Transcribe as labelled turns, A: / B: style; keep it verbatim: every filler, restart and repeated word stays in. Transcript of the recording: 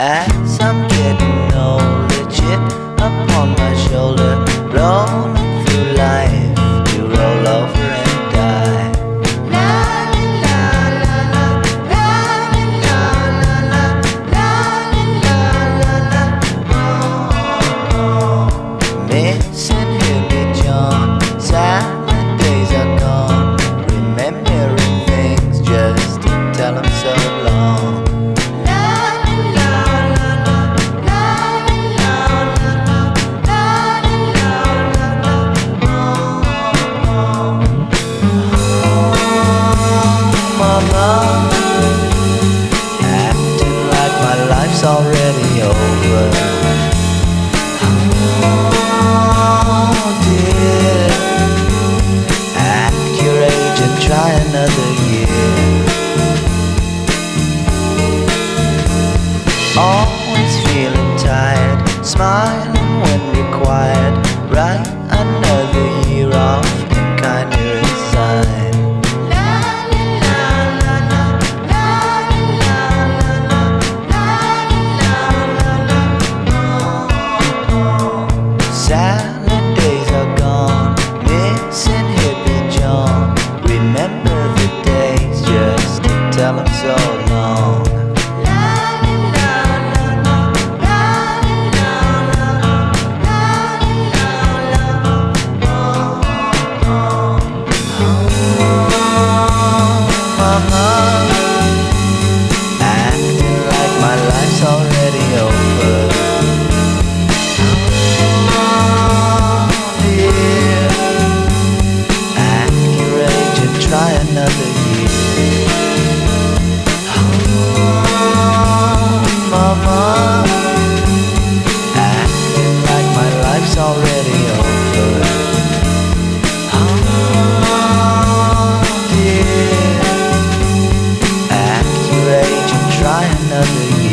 A: As I'm getting older, chip upon my shoulder, rolling through life to roll over and die. La la la la la la la la la la la la. Missing Hippie John, Saturdays are gone, remembering things just to tell 'em so long. Acting like my life's already over. Oh dear, at your age and try another year. Always feeling tired, smiling when required. Write another year off and kinda resign. Salad days are gone, missing Hippie John. Remember the days just to tell 'em so long. Acting like my life's already over. Try another year. Oh, mama, acting like my life's already over. Oh, dear, at your age and try another year.